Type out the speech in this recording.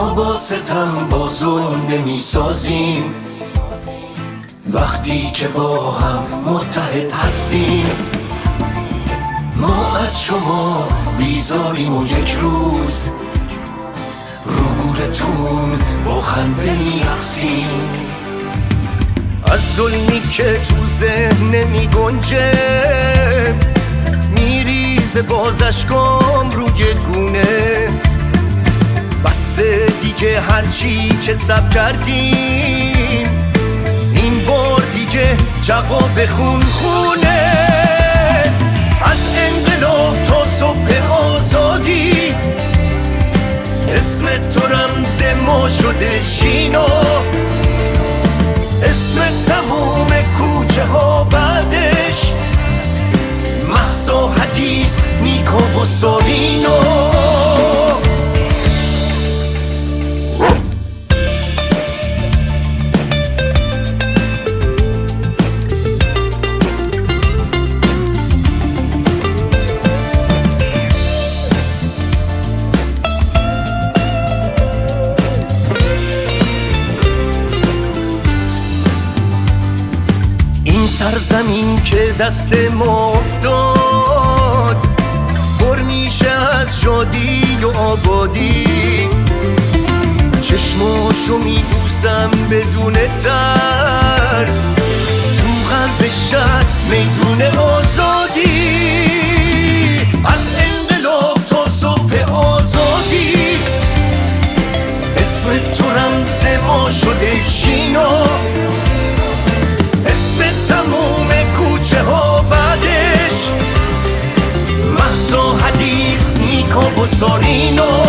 ما با ستم با ظلم نمی سازیم وقتی که با هم متحد هستیم. ما از شما بیزاریم و یک روز رو گورتون با خنده می رقصیم. از ظلمی که تو ذهن نمی گنجه میریزه بازشگام روی گونه. بس دیگه هرچی که سب کردیم این بار دیگه جواب خون خونه. از انقلاب تا صبح آزادی اسم تو رمز ما شده شینا. اسم تموم کوچه ها بعدش مهسا، حدیث، نیکا و سارینا. سرزمین که دست ما افتاد پر میشه از شادی و آبادی. چشماشو میبوسم بدون ترس تو قلب شهر میدون آزادی. از انقلاب تا صبح آزادی اسم تو رمز ما شده شینا. تموم کوچه ها بعدش مهسا، حدیث، نیکا و سارینا.